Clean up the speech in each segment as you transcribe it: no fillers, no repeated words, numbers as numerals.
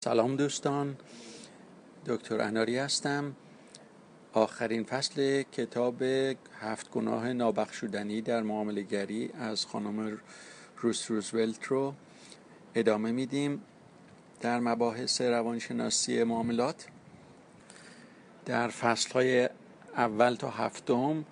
سلام دوستان، دکتر اناری هستم. آخرین فصل کتاب 7 گناه نابخشودنی در معامله‌گری از خانم روزولت رو ادامه میدیم. در مباحث روانشناسی معاملات در فصل‌های اول تا هفتم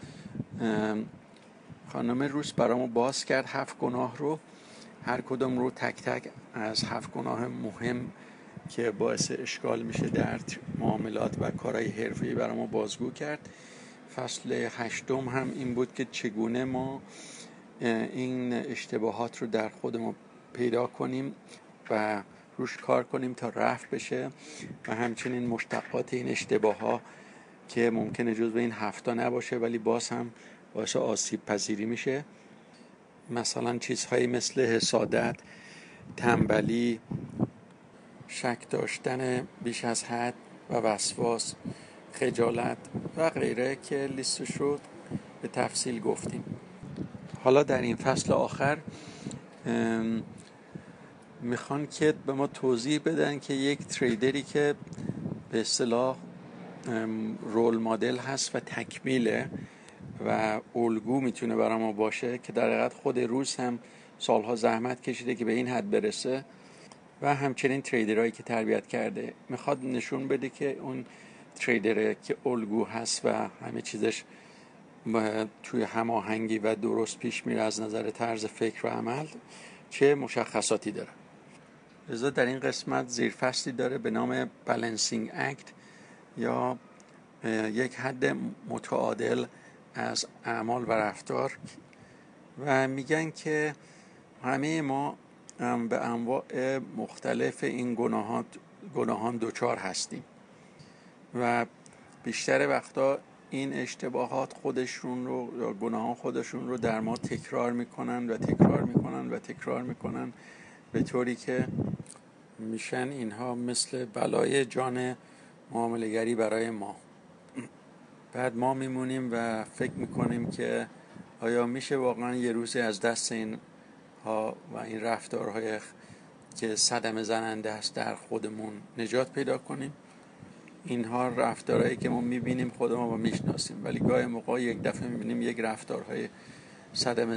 خانم روز برامو باز کرد 7 گناه رو، هر کدوم رو تک تک از 7 گناه مهم که باعث اشکال میشه در معاملات و کارهای حرفه‌ای برامو بازگو کرد. فصل 8 هم این بود که چگونه ما این اشتباهات رو در خودمون پیدا کنیم و روش کار کنیم تا رفع بشه و همچنین مشتقات این اشتباهات که ممکنه جزو این 7 نباشه ولی باز هم باعث آسیب پذیری میشه. مثلا چیزهایی مثل حسادت، تنبلی، شک داشتن بیش از حد و وسواس، خجالت و غیره که لیستش رو به تفصیل گفتیم. حالا در این فصل آخر میخوان که به ما توضیح بدن که یک تریدری که به اصطلاح رول مدل هست و تکمیله و الگو میتونه برای ما باشه، که در حقیقت خود روز هم سالها زحمت کشیده که به این حد برسه و همچنین تریدرهایی که تربیت کرده، میخواد نشون بده که اون تریدره که الگو هست و همه چیزش توی هماهنگی و درست پیش میره از نظر طرز فکر و عمل چه مشخصاتی داره. لذا در این قسمت زیرفصلی داره به نام بالانسینگ اکت یا یک حد متعادل از اعمال و رفتار، و میگن که همه ما به انواع مختلف این گناهان دوچار هستیم و بیشتر وقتا این اشتباهات خودشون رو یا گناهان خودشون رو در ما تکرار میکنن و تکرار میکنن و تکرار میکنن به طوری که میشن اینها مثل بلای جان معامله‌گری برای ما. بعد ما میمونیم و فکر میکنیم که آیا میشه واقعا یه روزی از دست این ها و این رفتارهای که صدمه زننده است در خودمون نجات پیدا کنیم. اینها رفتارهایی که ما میبینیم خودمون رو میشناسیم، ولی گاهی موقع یک دفعه میبینیم یک رفتارهای صدمه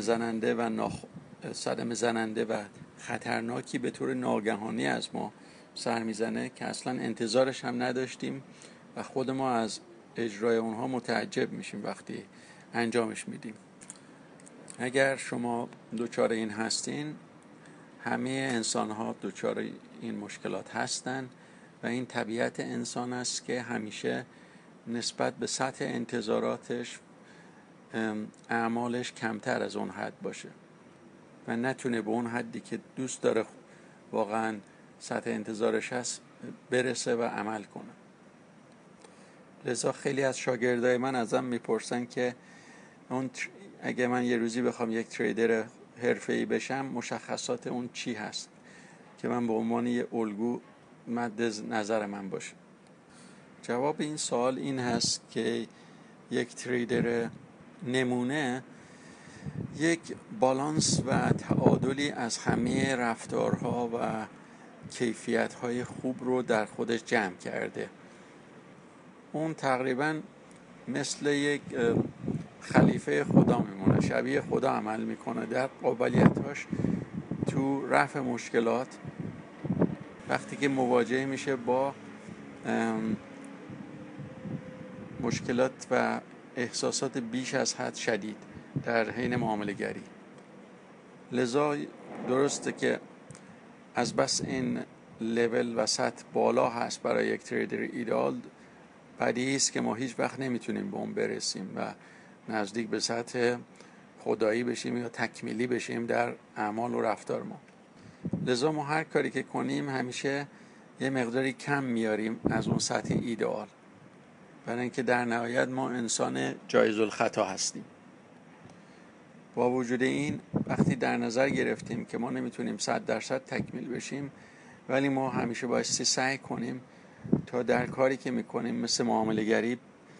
زننده و خطرناکی به طور ناگهانی از ما سر میزنه که اصلا انتظارش هم نداشتیم و خود ما از اجرای اونها متعجب میشیم وقتی انجامش میدیم. اگر شما دوچار این هستین، همه انسان ها دوچار این مشکلات هستن و این طبیعت انسان است که همیشه نسبت به سطح انتظاراتش اعمالش کمتر از اون حد باشه و نتونه به اون حدی که دوست داره واقعا سطح انتظارش هست برسه و عمل کنه. لذا خیلی از شاگردای من ازم میپرسن که اگه من یه روزی بخوام یک تریدر حرفه‌ای بشم مشخصات اون چی هست که من به عنوان یه الگو مد نظر من باشه. جواب این سوال این هست که یک تریدر نمونه یک بالانس و تعادلی از همه رفتارها و کیفیت‌های خوب رو در خودش جمع کرده. اون تقریباً مثل یک خلیفه خدا میمونه، شبیه خدا عمل میکنه در قابلیتاش تو رفع مشکلات. وقتی که مواجه میشه با مشکلات و احساسات بیش از حد شدید در حین معامله گری، لذا درسته که از بس این لول و سطح بالا هست برای یک تریدر ایدئال، بدیهی است که ما هیچ وقت نمیتونیم به اون برسیم و نزدیک به سطح خدایی بشیم یا تکمیلی بشیم در اعمال و رفتار ما. لذا ما هر کاری که کنیم همیشه یه مقداری کم میاریم از اون سطح ایدئال، برای اینکه در نهایت ما انسان جایز الخطا هستیم. با وجود این وقتی در نظر گرفتیم که ما نمیتونیم 100% تکمیل بشیم، ولی ما همیشه بایستی سعی کنیم تا در کاری که میکنیم مثل معامله گری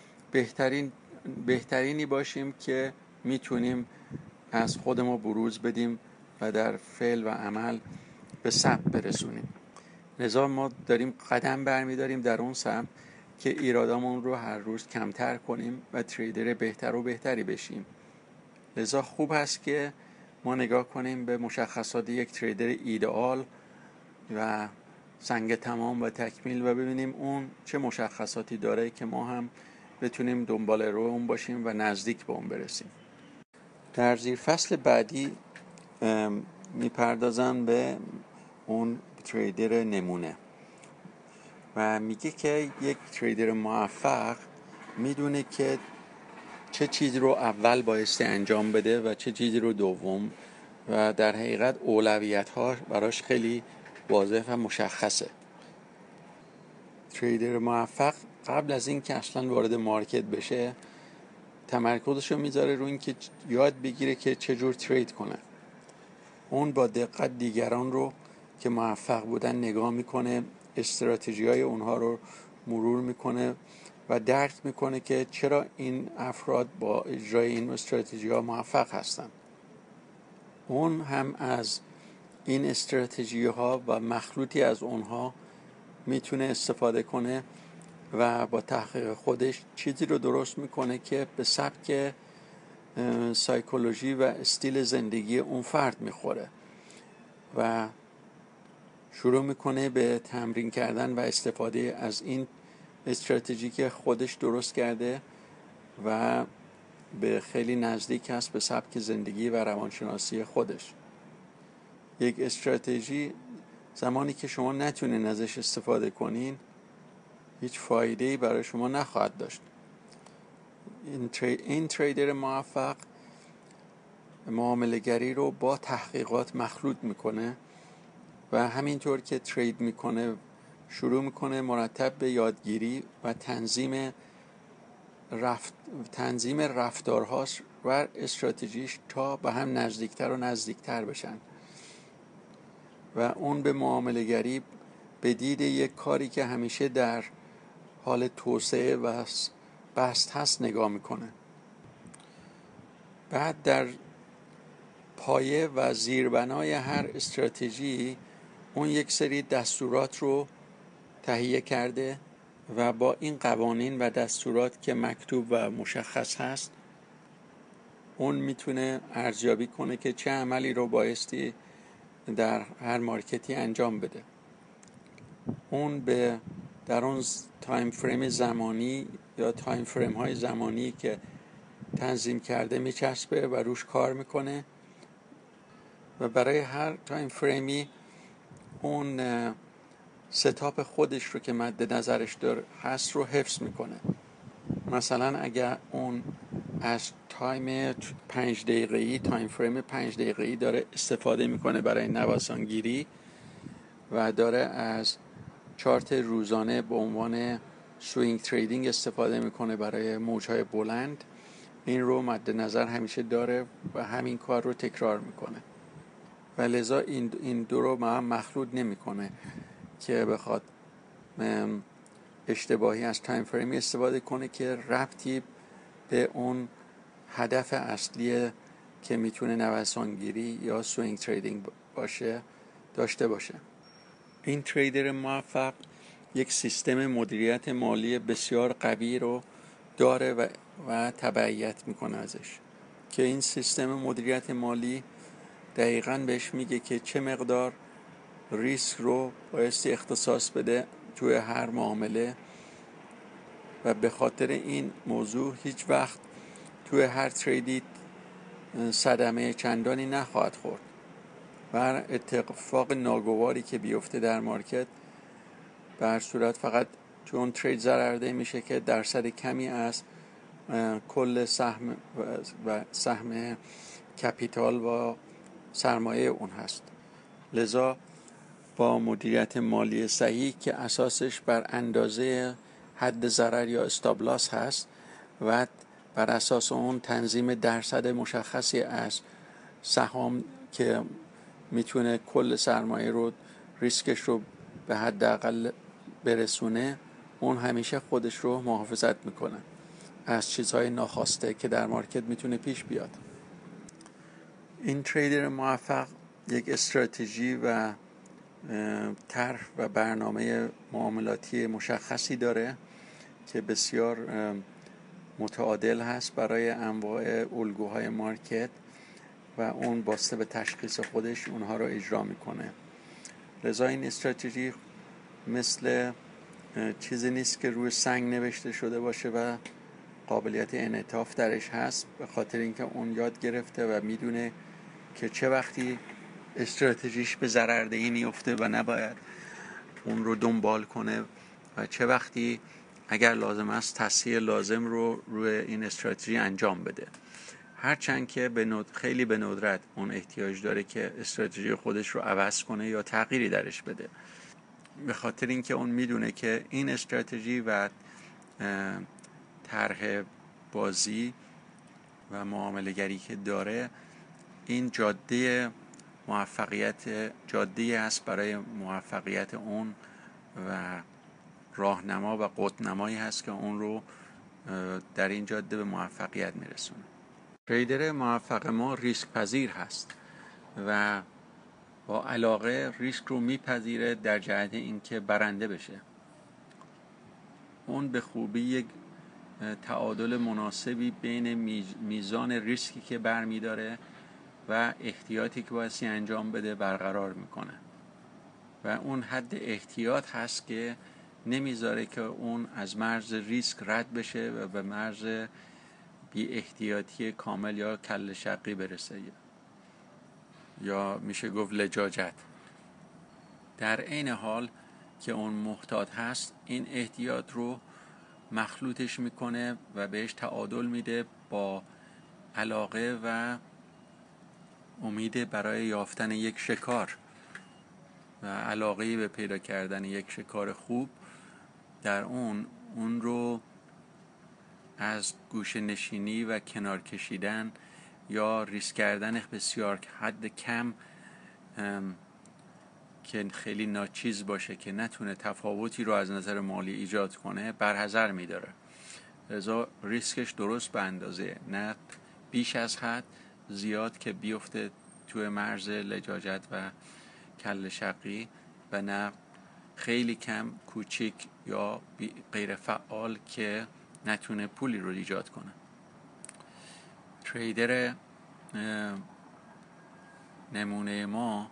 بهترینی باشیم که میتونیم از خودمون بروز بدیم و در فعل و عمل به ثبت برسونیم. لذا ما داریم قدم برمیداریم در اون سمت که ایرادامون رو هر روز کمتر کنیم و تریدر بهتر و بهتری بشیم. لذا خوب هست که ما نگاه کنیم به مشخصات یک تریدر ایدئال و سنگ تمام و تکمیل و ببینیم اون چه مشخصاتی داره که ما هم بتونیم دنبال رو اون باشیم و نزدیک به اون برسیم. در زیر فصل بعدی میپردازن به اون تریدر نمونه و میگه که یک تریدر موفق میدونه که چه چیزی رو اول بایستی انجام بده و چه چیزی رو دوم و در حقیقت اولویت ها براش خیلی واضح و مشخصه. تریدر موفق قبل از این که اصلا وارد مارکت بشه تمرکزش رو میذاره روی این که یاد بگیره که چجور ترید کنه. اون با دقت دیگران رو که موفق بودن نگاه میکنه، استراتژی های اونها رو مرور میکنه و درک میکنه که چرا این افراد با اجرای این استراتژی ها موفق هستن. اون هم از این استراتژی ها و مخلوطی از اونها میتونه استفاده کنه و با تحقیق خودش چیزی رو درست میکنه که به سبک سایکولوژی و استیل زندگی اون فرد میخوره و شروع میکنه به تمرین کردن و استفاده از این استراتژی که خودش درست کرده و به خیلی نزدیک است به سبک زندگی و روانشناسی خودش. یک استراتژی زمانی که شما نتونین ازش استفاده کنین هیچ فایده‌ای برای شما نخواهد داشت. این تریدر موفق معامله‌گری رو با تحقیقات مخلوط میکنه و همینطور که ترید میکنه شروع میکنه مرتب به یادگیری و تنظیم رفتارهاش و استراتژیش تا به هم نزدیکتر و نزدیکتر بشن و اون به معامله‌گری به دید یک کاری که همیشه در حال توسعه و بست هست نگاه میکنه. بعد در پایه و زیربنای هر استراتژی اون یک سری دستورات رو تهیه کرده و با این قوانین و دستورات که مکتوب و مشخص هست اون میتونه ارزیابی کنه که چه عملی رو بایستی در هر مارکتی انجام بده. اون در اون تایم فریم زمانی یا تایم فریم های زمانی که تنظیم کرده میچسبه و روش کار میکنه و برای هر تایم فریمی اون ستاپ خودش رو که مد نظرش هست رو حفظ میکنه. مثلا اگر اون از تایم 5 دقیقه‌ای تایم فریم 5 دقیقه‌ای داره استفاده میکنه برای نوسانگیری و داره از چارت روزانه به عنوان سوینگ تریدینگ استفاده میکنه برای موجهای بلند، این رو مد نظر همیشه داره و همین کار رو تکرار میکنه و لذا این دو رو مخلوط نمیکنه که بخواد اشتباهی از تایم فریم استفاده کنه که ربطی به اون هدف اصلی که میتونه نوسانگیری یا سوینگ تریدینگ داشته باشه. این تریدر موفق یک سیستم مدیریت مالی بسیار قوی رو داره و تبعیت میکنه ازش که این سیستم مدیریت مالی دقیقاً بهش میگه که چه مقدار ریسک رو بایستی اختصاص بده توی هر معامله و به خاطر این موضوع هیچ وقت توی هر تریدی صدمه چندانی نخواهد خورد و هر اتفاق ناگواری که بیفته در مارکت به هر صورت فقط تو اون ترید ضررده میشه که درصد کمی از کل سهم کپیتال و سرمایه اون هست. لذا با مدیریت مالی صحیح که اساسش بر اندازه حد ضرر یا استابلاس هست و بر اساس اون تنظیم درصد مشخصی از سهام که میتونه کل سرمایه رو ریسکش رو به حداقل برسونه، اون همیشه خودش رو محافظت میکنه از چیزهای ناخواسته که در مارکت میتونه پیش بیاد. این تریدر موفق یک استراتژی و طرح و برنامه معاملاتی مشخصی داره که بسیار متعادل هست برای انواع الگوهای مارکت و اون باسته به تشخیص خودش اونها رو اجرا میکنه. لذا این استراتژی مثل چیزی نیست که روی سنگ نوشته شده باشه و قابلیت انعطاف درش هست، به خاطر اینکه اون یاد گرفته و میدونه که چه وقتی استراتژیش به ضرردهی میفته و نباید اون رو دنبال کنه و چه وقتی اگر لازم است تسهیل لازم رو روی این استراتژی انجام بده. هرچند که خیلی به ندرت اون احتیاج داره که استراتژی خودش رو عوض کنه یا تغییری درش بده، به خاطر اینکه اون میدونه که این استراتژی و طرح بازی و معامله گری که داره این جاده است برای موفقیت اون و راهنما و قطب‌نمایی هست که اون رو در این جاده به موفقیت میرسونه. تریدر موفق ما ریسک پذیر هست و با علاقه ریسک رو میپذیره در جهت اینکه برنده بشه. اون به خوبی یک تعادل مناسبی بین میزان ریسکی که برمیداره و احتیاطی که بایستی انجام بده برقرار میکنه و اون حد احتیاط هست که نمیذاره که اون از مرز ریسک رد بشه و به مرز بی احتیاطی کامل یا کله شقی برسه یا میشه گفت لجاجت. در عین حال که اون محتاط هست این احتیاط رو مخلوطش میکنه و بهش تعادل میده با علاقه و امید برای یافتن یک شکار و علاقه به پیدا کردن یک شکار خوب. در اون رو از گوشه نشینی و کنار کشیدن یا ریسک کردن بسیار حد کم که خیلی ناچیز باشه که نتونه تفاوتی رو از نظر مالی ایجاد کنه برحذر میداره. لذا ریسکش درست به اندازه، نه بیش از حد زیاد که بیفته توی مرز لجاجت و کله شقی و نه خیلی کم کوچیک یا غیر فعال که نتونه پولی رو ایجاد کنه. تریدر نمونه ما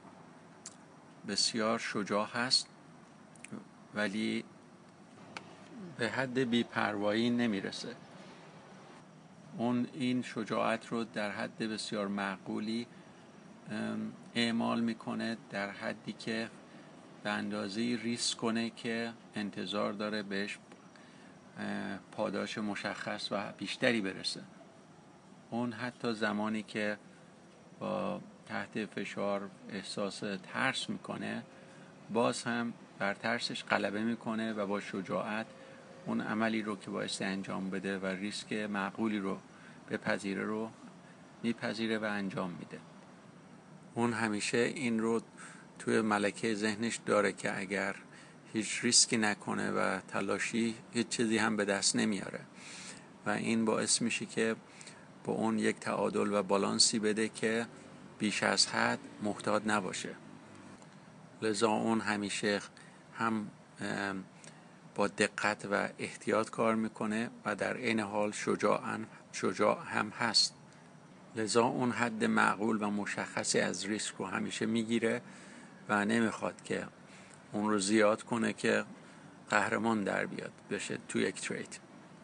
بسیار شجاع هست ولی به حد بی‌پروایی نمیرسه. اون این شجاعت رو در حد بسیار معقولی اعمال میکنه، در حدی که به اندازه ریسک کنه که انتظار داره بهش پاداش مشخص و بیشتری برسه. اون حتی زمانی که با تحت فشار احساس ترس میکنه باز هم بر ترسش غلبه میکنه و با شجاعت اون عملی رو که بایستی انجام بده و ریسک معقولی رو بپذیره رو میپذیره و انجام میده. اون همیشه این رو توی ملکه ذهنش داره که اگر هیچ ریسکی نکنه و تلاشی هیچ چیزی هم به دست نمیاره و این باعث میشه که با اون یک تعادل و بالانسی بده که بیش از حد محتاط نباشه. لذا اون همیشه هم با دقت و احتیاط کار میکنه و در عین حال شجاع هم هست. لذا اون حد معقول و مشخصی از ریسک رو همیشه میگیره و نمیخواد که اون رو زیاد کنه که قهرمان در بیاد بشه تو یک ترید.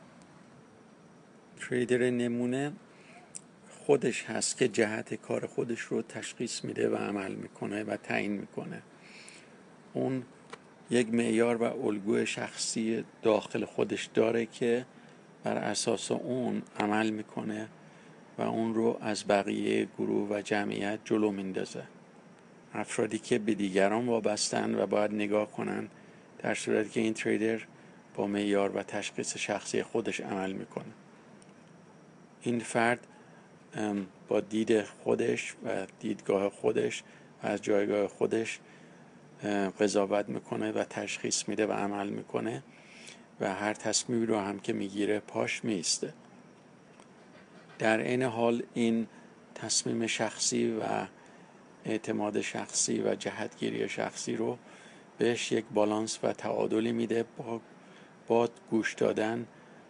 تریدر نمونه خودش هست که جهت کار خودش رو تشخیص میده و عمل میکنه و تعیین میکنه. اون یک معیار و الگوی شخصی داخل خودش داره که بر اساس اون عمل میکنه و اون رو از بقیه گروه و جمعیت جلو میندازه. افرادی که به دیگران وابستن و باید نگاه کنن در صورتی که این تریدر با معیار و تشخیص شخصی خودش عمل میکنه. این فرد با دید خودش و دیدگاه خودش و از جایگاه خودش قضاوت میکنه و تشخیص میده و عمل میکنه و هر تصمیمی رو هم که میگیره پاش میسته. در این حال این تصمیم شخصی و اعتماد شخصی و جهتگیری شخصی رو بهش یک بالانس و تعادلی میده با گوش دادن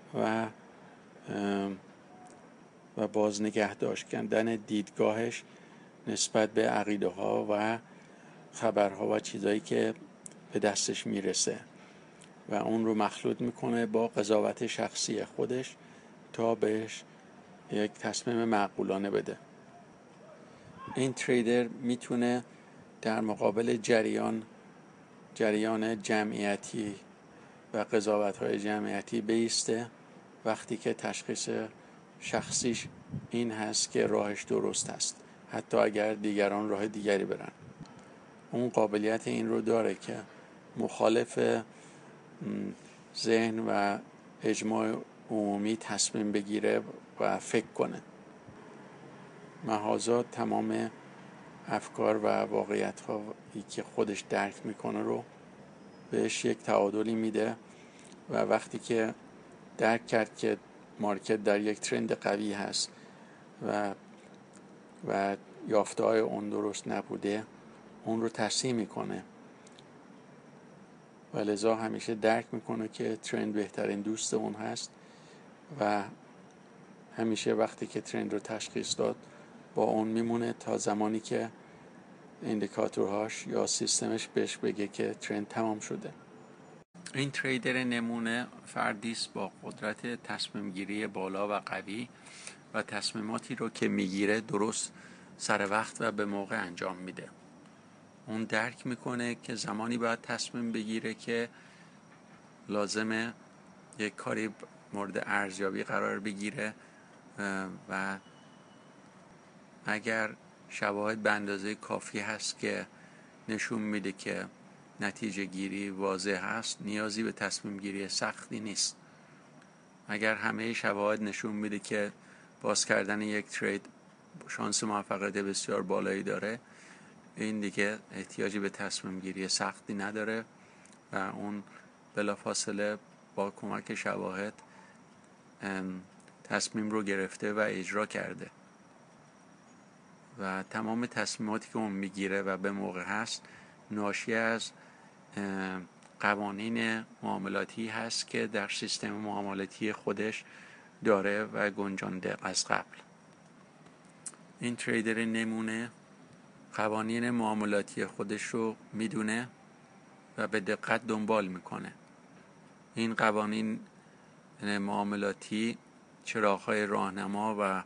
و باز نگه داشتن دیدگاهش نسبت به عقیده ها و خبرها و چیزایی که به دستش میرسه و اون رو مخلوط میکنه با قضاوت شخصی خودش تا بهش یک تصمیم معقولانه بده. این تریدر میتونه در مقابل جریان جمعیتی و قضاوت‌های جمعیتی بایسته وقتی که تشخیص شخصیش این هست که راهش درست است، حتی اگر دیگران راه دیگری برن. اون قابلیت این رو داره که مخالف ذهن و اجماع عمومی تصمیم بگیره و فکر کنه. محاذات تمام افکار و واقعیت‌هایی که خودش درک میکنه رو بهش یک تعادلی میده و وقتی که درک کرد که مارکت در یک ترند قوی هست و یافته‌های اون درست نبوده، اون رو تصحیح میکنه و لذا همیشه درک میکنه که ترند بهترین دوست اون هست و همیشه وقتی که ترند رو تشخیص داد با اون میمونه تا زمانی که ایندیکاتورهاش یا سیستمش بهش بگه که ترند تمام شده. این تریدر نمونه فردی است با قدرت تصمیم گیری بالا و قوی و تصمیماتی رو که میگیره درست سر وقت و به موقع انجام میده. اون درک میکنه که زمانی باید تصمیم بگیره که لازمه یک کاری مورد ارزیابی قرار بگیره و اگر شواهد به اندازه کافی هست که نشون میده که نتیجه گیری واضح هست، نیازی به تصمیم گیری سختی نیست. اگر همه شواهد نشون میده که باز کردن یک ترید شانس موفقیت بسیار بالایی داره، این دیگه احتیاجی به تصمیم گیری سختی نداره و اون بلافاصله با کمک شواهد تصمیم رو گرفته و اجرا کرده و تمام تصمیماتی که اون میگیره و به موقع هست ناشی از قوانین معاملاتی هست که در سیستم معاملاتی خودش داره و گنجانده از قبل. این تریدر نمونه قوانین معاملاتی خودش رو میدونه و به دقت دنبال میکنه. این قوانین معاملاتی چراغ‌های راهنما و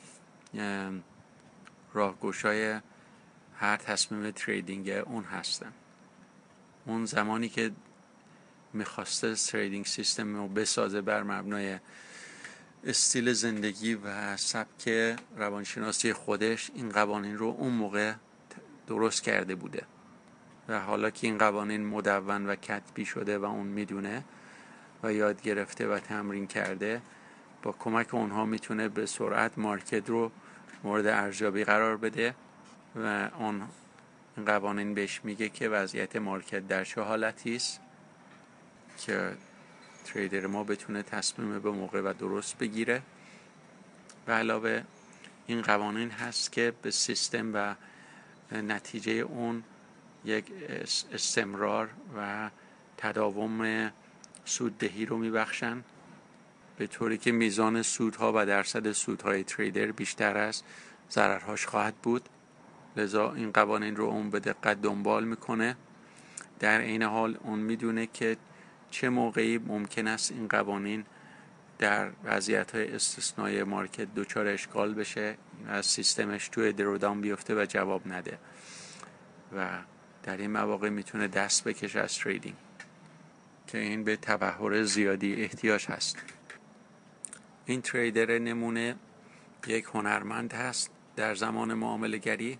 راهگشای هر تصمیم تریدینگ اون هستن. اون زمانی که میخواسته تریدینگ سیستم رو بسازه بر مبنای استیل زندگی و سبک روانشناسی خودش، این قوانین رو اون موقع درست کرده بوده و حالا که این قوانین مدون و کتبی شده و اون میدونه و یاد گرفته و تمرین کرده، با کمک اونها میتونه به سرعت مارکت رو مورد ارزیابی قرار بده و این قوانین بهش میگه که وضعیت مارکت در چه حالتی است که تریدر ما بتونه تصمیم به موقع و درست بگیره. و علاوه این قوانین هست که به سیستم و نتیجه اون یک استمرار و تداوم سوددهی رو میبخشن، به طوری که میزان سودها و درصد سودهای تریدر بیشتر از ضررهاش خواهد بود. لذا این قوانین رو اون به دقت دنبال میکنه. در این حال اون میدونه که چه موقعی ممکن است این قوانین در وضعیت‌های استثنایی مارکت دچار اشکال بشه، از سیستمش توی درودان بیفته و جواب نده و در این مواقع میتونه دست بکشه از تریدینگ که این به تبحر زیادی احتیاج هست. این تریدر نمونه یک هنرمند هست در زمان معامله گری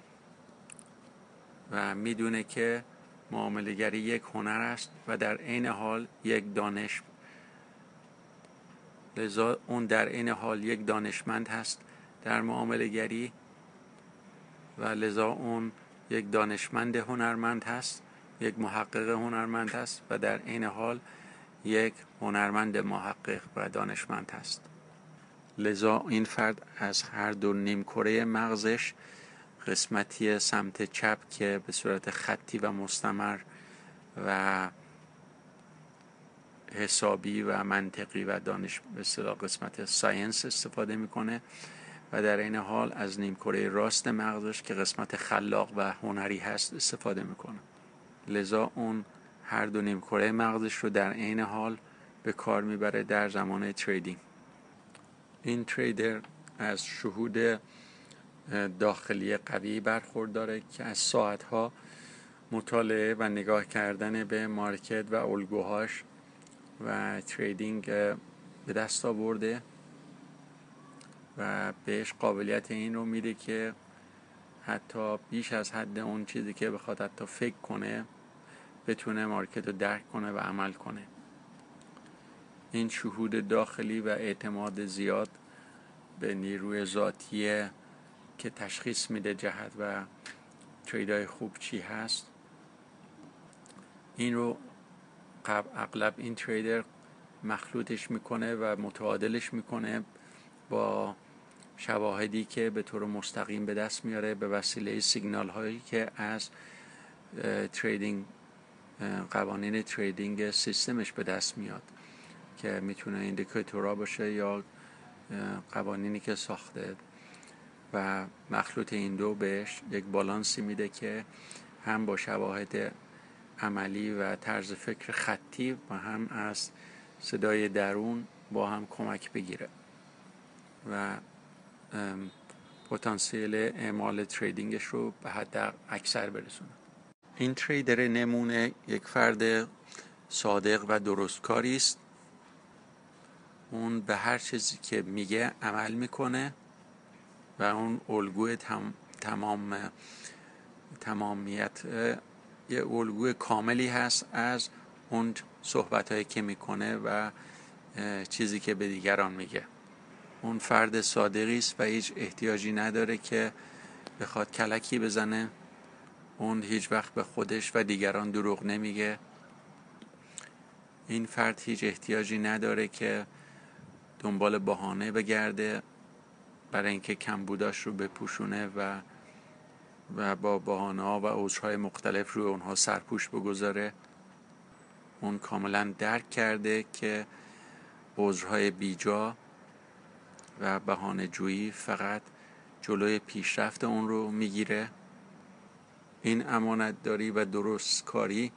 و میدونه که معامله گری یک هنر است و در عین حال یک دانش. لذا اون در عین حال یک دانشمند هست در معامله گری و لذا اون یک دانشمند هنرمند هست، یک محقق هنرمند هست و در عین حال یک هنرمند محقق و دانشمند هست. لذا این فرد از هر دو نیمکره مغزش قسمتی سمت چپ که به صورت خطی و مستمر و حسابی و منطقی و دانش به اصطلاح قسمت ساینس استفاده میکنه و در این حال از نیمکره راست مغزش که قسمت خلاق و هنری هست استفاده میکنه. لذا اون هر دو نیمکره مغزش رو در عین حال به کار میبره در زمان تریدینگ. این تریدر از شهود داخلی قوی برخورداره که از ساعتها مطالعه و نگاه کردن به مارکت و الگوهاش و تریدینگ به دست آورده و بهش قابلیت این رو میده که حتی بیش از حد اون چیزی که بخواد حتی فکر کنه بتونه مارکت رو درک کنه و عمل کنه. این شهود داخلی و اعتماد زیاد به نیروی ذاتیه که تشخیص میده جهت و تریدای خوب چی هست. این رو اغلب این تریدر مخلوطش میکنه و متعادلش میکنه با شواهدی که به طور مستقیم به دست میاره به وسیله سیگنال هایی که از تریدینگ قوانین تریدینگ سیستمش به دست میاد که میتونه ایندیکاتورها باشه یا قوانینی که ساخته و مخلوط این دو بهش یک بالانسی میده که هم با شواهد عملی و طرز فکر خطی و هم از صدای درون با هم کمک بگیره و پتانسیل اعمال تریدینگش رو به حد اکثر برسونه. این تریدر نمونه یک فرد صادق و درستکاری است. اون به هر چیزی که میگه عمل میکنه و اون الگوی تمامیت یه الگوی کاملی هست از اون صحبتایی که میکنه و چیزی که به دیگران میگه. اون فرد صادقی است و هیچ احتیاجی نداره که بخواد کلکی بزنه. اون هیچ وقت به خودش و دیگران دروغ نمیگه. این فرد هیچ احتیاجی نداره که دنبال بهانه بگرده برای اینکه کمبوداش رو بپوشونه و با بهانه‌ها و عذرهای مختلف روی اونها سرپوش بگذاره. اون کاملا درک کرده که عذرهای بیجا و بهانه جویی فقط جلوی پیشرفت اون رو میگیره. این امانتداری و درستکاری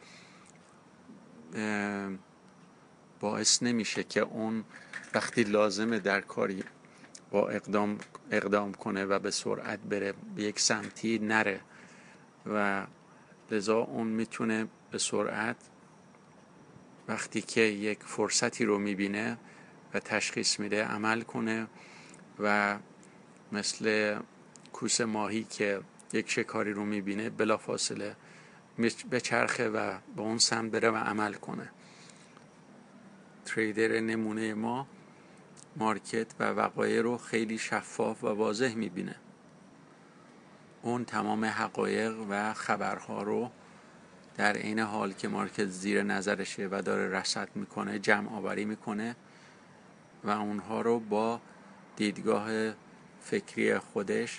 باعث نمیشه که اون وقتی لازمه در کاری با اقدام کنه و به سرعت بره به یک سمتی نره و لذا اون میتونه به سرعت وقتی که یک فرصتی رو میبینه و تشخیص میده عمل کنه و مثل کوس ماهی که یک شکاری رو میبینه بلافاصله بچرخه و به اون سمت بره و عمل کنه. تریدر نمونه ما مارکت و وقایع رو خیلی شفاف و واضح میبینه. اون تمام حقایق و خبرها رو در عین حال که مارکت زیر نظرشه و داره رصد میکنه جمع آوری میکنه و اونها رو با دیدگاه فکری خودش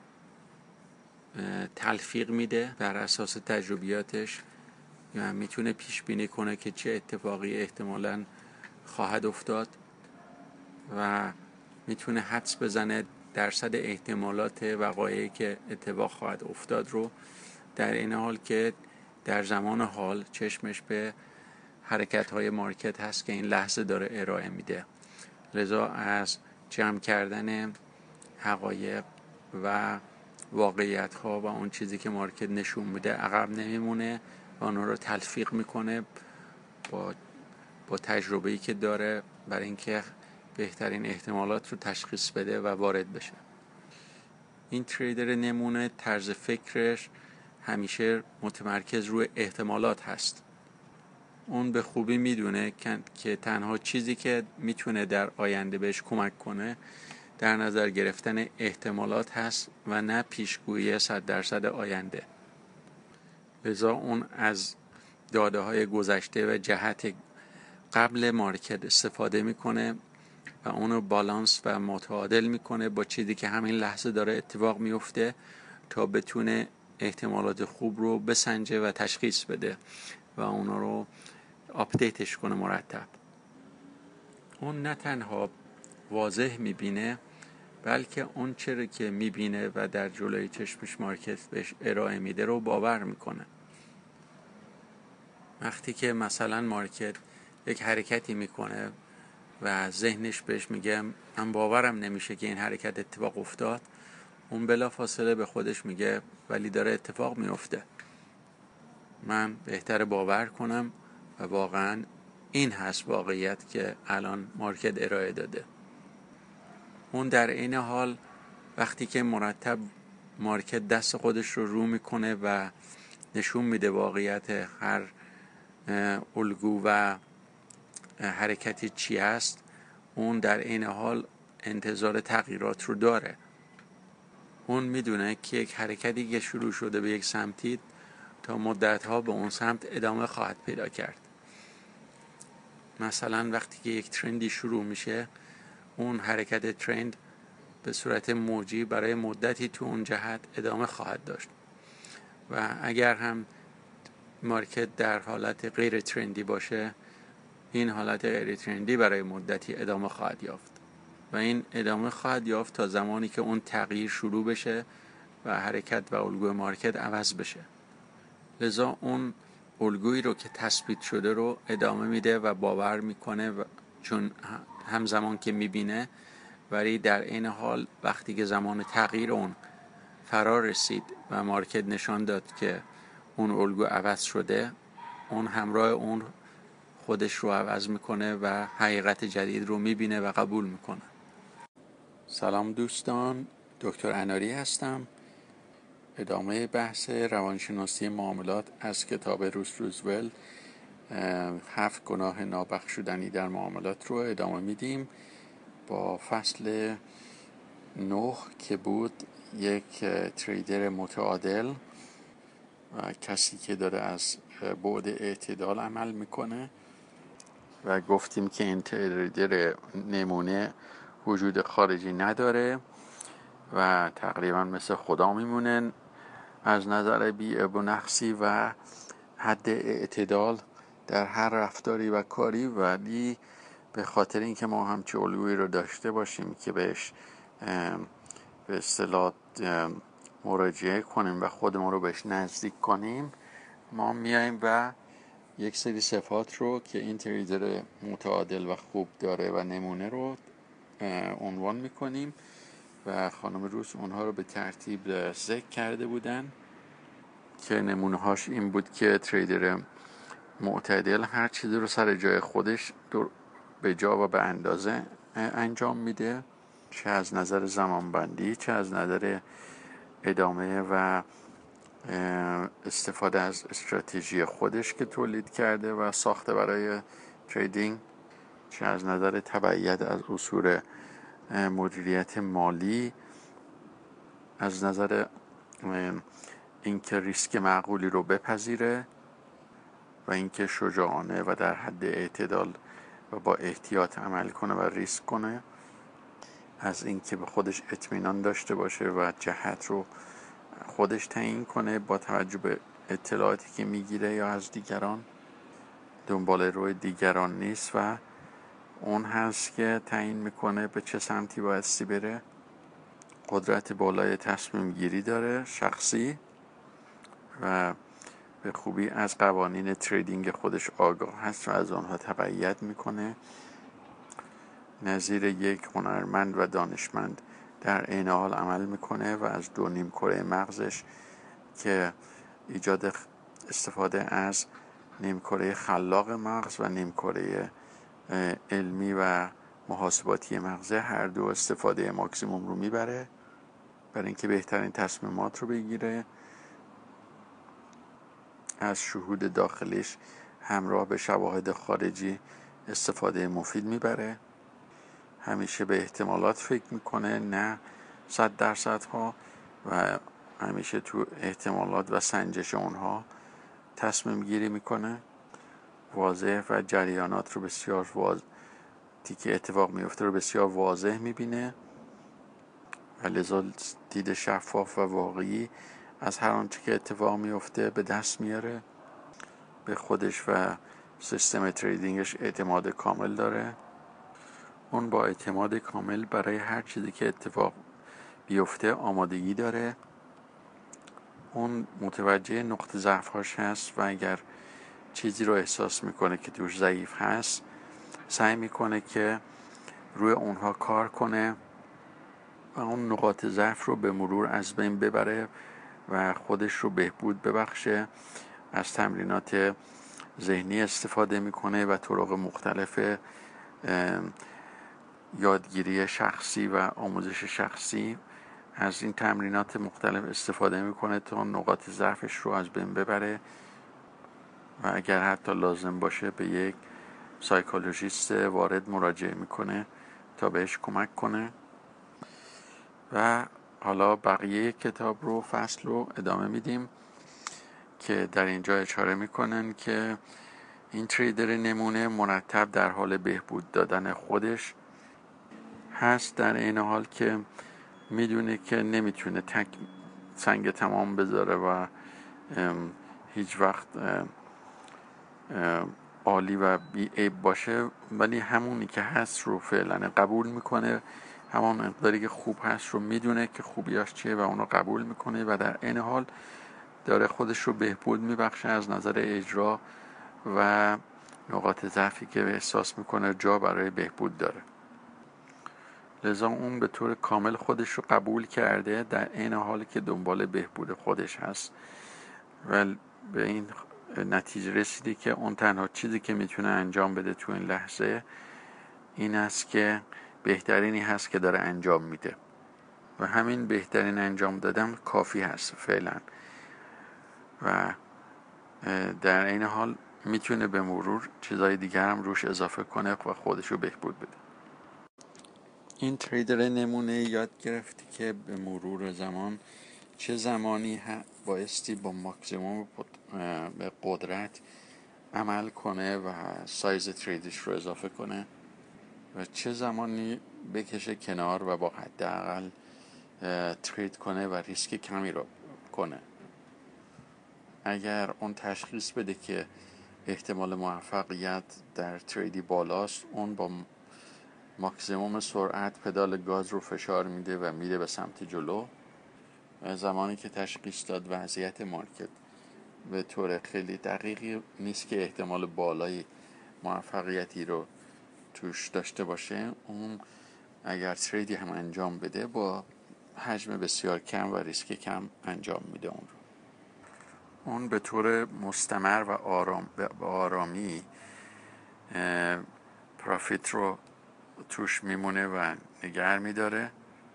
تلفیق میده. بر اساس تجربیاتش میتونه پیش بینی کنه که چه اتفاقی احتمالاً خواهد افتاد و میتونه حدس بزنه درصد احتمالات وقایعی که اتفاق خواهد افتاد رو، در این حال که در زمان حال چشمش به حرکت‌های مارکت هست که این لحظه داره ارائه میده. لذا از جمع کردن حقایق و واقعیت‌ها و اون چیزی که مارکت نشون میده عقب نمیمونه و اون رو تلفیق میکنه با تجربه‌ای که داره برای اینکه بهترین احتمالات رو تشخیص بده و وارد بشه. این تریدر نمونه طرز فکرش همیشه متمرکز روی احتمالات هست. اون به خوبی میدونه که تنها چیزی که میتونه در آینده بهش کمک کنه در نظر گرفتن احتمالات هست و نه پیشگویی 100% آینده. لذا اون از داده های گذشته و جهت قبل مارکت استفاده میکنه و اونو بالانس و متعادل میکنه با چیزی که همین لحظه داره اتفاق میفته تا بتونه احتمالات خوب رو بسنجه و تشخیص بده و اونا رو آپدیتش کنه مرتب. اون نه تنها واضح میبینه، بلکه اون چیزی که میبینه و در جلوی چشمش مارکت بهش ارائه میده رو باور میکنه. وقتی که مثلا مارکت یک حرکتی میکنه و ذهنش بهش میگه من باورم نمیشه که این حرکت اتفاق افتاد، اون بلا فاصله به خودش میگه ولی داره اتفاق میفته، من بهتره باور کنم و واقعا این هست واقعیت که الان مارکت ارائه داده. اون در این حال وقتی که مرتب مارکت دست خودش رو میکنه و نشون میده واقعیت هر الگو و حرکتی چی هست، اون در این حال انتظار تغییرات رو داره. اون میدونه که یک حرکتی که شروع شده به یک سمتی تا مدتها به اون سمت ادامه خواهد پیدا کرد. مثلا وقتی که یک ترندی شروع میشه، اون حرکت ترند به صورت موجی برای مدتی تو اون جهت ادامه خواهد داشت و اگر هم مارکت در حالت غیر ترندی باشه، این حالت غیر ترندی برای مدتی ادامه خواهد یافت و این ادامه خواهد یافت تا زمانی که اون تغییر شروع بشه و حرکت و الگوی مارکت عوض بشه. لذا اون الگویی رو که تثبیت شده رو ادامه میده و باور میکنه چون همزمان که میبینه، ولی در این حال وقتی که زمان تغییر اون فرا رسید و مارکت نشان داد که اون الگو عوض شده، اون همراه اون خودش رو عوض میکنه و حقیقت جدید رو میبینه و قبول میکنه. سلام دوستان، دکتر اناری هستم. ادامه بحث روانشناسی معاملات از کتاب روزولت 7 گناه نابخشودنی در معاملات رو ادامه میدیم با فصل 9 که بود یک تریدر متعادل و کسی که داره از بعد اعتدال عمل میکنه و گفتیم که این تریدر نمونه وجود خارجی نداره و تقریبا مثل خدا میمونه از نظر بی‌عیب و نقصی و حد اعتدال در هر رفتاری و کاری، ولی به خاطر اینکه ما همچه الگویی رو داشته باشیم که بهش به اصطلاح مراجعه کنیم و خودمون رو بهش نزدیک کنیم، ما میایم و یک سری صفات رو که این تریدر متعادل و خوب داره و نمونه رو عنوان میکنیم و خانم روز اونها رو به ترتیب ذکر کرده بودن که نمونه هاش این بود که تریدر معتدل هر چیزی رو سر جای خودش به جا و به اندازه انجام میده، چه از نظر زمانبندی، چه از نظر ادامه و استفاده از استراتژی خودش که تولید کرده و ساخته برای تریدینگ، چه از نظر تبعیت از اصول مدیریت مالی، از نظر اینکه ریسک معقولی رو بپذیره و اینکه شجاعانه و در حد اعتدال و با احتیاط عمل کنه و ریسک کنه، از اینکه به خودش اطمینان داشته باشه و جهت رو خودش تعیین کنه با توجه به اطلاعاتی که میگیره یا از دیگران، دنبال روی دیگران نیست و اون هست که تعیین میکنه به چه سمتی بایستی بره، قدرت بالای تصمیم گیری داره شخصی و به خوبی از قوانین تریدینگ خودش آگاه هست و از آنها تبعیت میکنه، نظیر یک هنرمند و دانشمند در عین حال عمل میکنه و از 2 نیمکره مغزش که ایجاد استفاده از نیمکره خلاق مغز و نیمکره علمی و محاسباتی مغز هر دو استفاده ماکسیموم رو میبره برای اینکه بهترین تصمیمات رو بگیره، از شهود داخلیش همراه به شواهد خارجی استفاده مفید میبره، همیشه به احتمالات فکر میکنه نه 100% ها و همیشه تو احتمالات و سنجش اونها تصمیم گیری میکنه، واضح و جریانات رو بسیار واضح که اتفاق میفته رو بسیار واضح میبینه و لذا دید شفاف و واقعی از هر آنچه که اتفاق میفته به دست میاره. به خودش و سیستم تریدینگش اعتماد کامل داره. اون با اعتماد کامل برای هر چیزی که اتفاق بیفته آمادگی داره. اون متوجه نقطه ضعف‌هاش هست و اگر چیزی رو احساس میکنه که توش ضعیف هست سعی میکنه که روی اونها کار کنه و اون نقاط ضعف رو به مرور از بین ببره و خودش رو بهبود ببخشه. از تمرینات ذهنی استفاده میکنه و طرق مختلف یادگیری شخصی و آموزش شخصی از این تمرینات مختلف استفاده میکنه تا نقاط ضعفش رو از بین ببره و اگر حتی لازم باشه به یک سایکولوژیست وارد مراجعه میکنه تا بهش کمک کنه. و حالا بقیه کتاب رو فصل رو ادامه میدیم که در اینجا اشاره میکنن که این تریدر نمونه مرتب در حال بهبود دادن خودش هست، در این حال که میدونه که نمیتونه سنگ تمام بذاره و هیچ وقت عالی و بی عیب باشه، ولی همونی که هست رو فعلا قبول میکنه. همون مقداری که خوب هست رو میدونه که خوبیاش چیه و اونو قبول میکنه و در این حال داره خودش رو بهبود میبخشه از نظر اجرا و نقاط ضعفی که احساس میکنه جا برای بهبود داره. لذا اون به طور کامل خودش رو قبول کرده، در این حالی که دنبال بهبود خودش هست و به این نتیجه رسیده که اون تنها چیزی که میتونه انجام بده تو این لحظه این است که بهترینی هست که داره انجام میده و همین بهترین انجام دادن کافی هست فعلا و در این حال میتونه به مرور چیزای دیگر هم روش اضافه کنه و خودش رو بهبود بده. این تریدر نمونه یاد گرفتی که به مرور زمان چه زمانی بایستی با ماکسیموم به قدرت عمل کنه و سایز تریدش رو اضافه کنه و چه زمانی بکشه کنار و با حداقل ترید کنه و ریسک کمی رو کنه. اگر اون تشخیص بده که احتمال موفقیت در تریدی بالاست، اون با ماکسیموم سرعت پدال گاز رو فشار میده و میره به سمت جلو. و زمانی که تشخیص داد وضعیت مارکت به طور خیلی دقیقی نیست که احتمال بالای موفقیتی رو توش داشته باشه، اون اگر تریدی هم انجام بده با حجم بسیار کم و ریسک کم انجام میده اون رو. اون به طور مستمر و آرامی پرافیت رو توش میمونه و نگه میداره.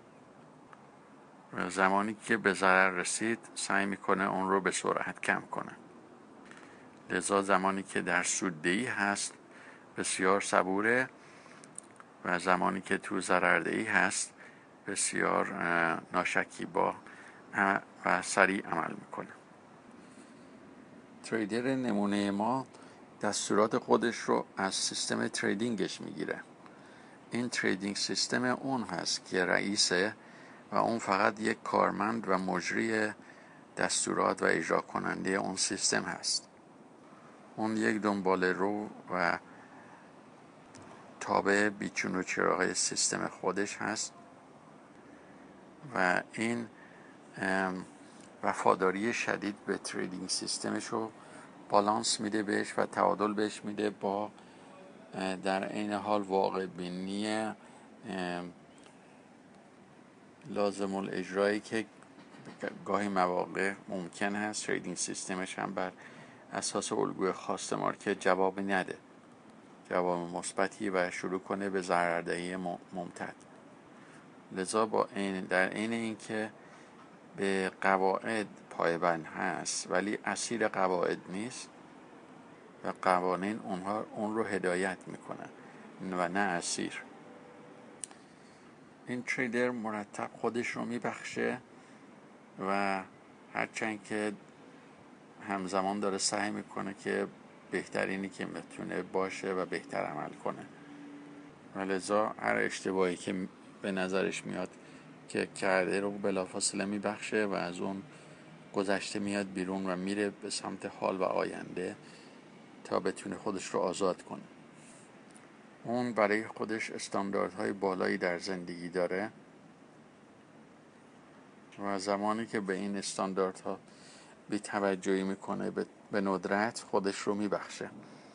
زمانی که به ضرر رسید سعی میکنه اون رو به سرعت کم کنه. لذا زمانی که در سوددهی هست بسیار صبوره و زمانی که تو ضرردهی هست بسیار ناشکیبا و سریع عمل میکنه. تریدر نمونه ما دستورات خودش رو از سیستم تریدینگش میگیره. این تریدینگ سیستم اون هست که رئیسه و اون فقط یک کارمند و مجری دستورات و اجرا کننده اون سیستم هست. اون یک دنبال رو و تابع بیچون و چراغ سیستم خودش هست و این وفاداری شدید به تریدینگ سیستمش رو بالانس میده بهش و تعادل بهش میده با در عین حال واقع بینی لازم الاجرایی که گاهی مواقع ممکن هست تریدینگ سیستمش هم بر اساس الگوی خاص مارکت جواب نده، جواب مثبتی و شروع کنه به ضرردهی ممتد. لذا در عین اینکه به قواعد پایبند هست ولی اسیر قواعد نیست و قوانین اون رو هدایت میکنن و نه اسیر. این تریدر مرتب خودش رو میبخشه و هرچند که همزمان داره سعی میکنه که بهترینی که میتونه باشه و بهتر عمل کنه و لذا هر اشتباهی که به نظرش میاد که کرده رو بلافاصله میبخشه و از اون گذشته میاد بیرون و میره به سمت حال و آینده تا بتونه خودش رو آزاد کنه. اون برای خودش استانداردهای بالایی در زندگی داره و زمانی که به این استانداردها بی توجهی میکنه به ندرت خودش رو میبخشه.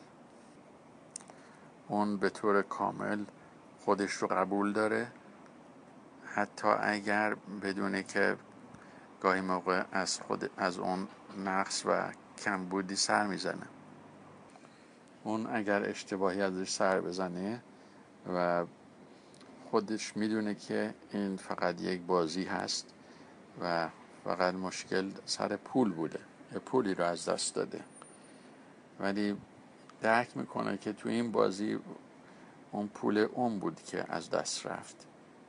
اون به طور کامل خودش رو قبول داره، حتی اگر بدونه که گاهی موقع از اون نقص و کمبودی سر میزنه. اون اگر اشتباهی ازش سر بزنه و خودش میدونه که این فقط یک بازی هست و فقط مشکل سر پول بوده، پولی رو از دست داده، ولی درک میکنه که تو این بازی اون پول اون بود که از دست رفت،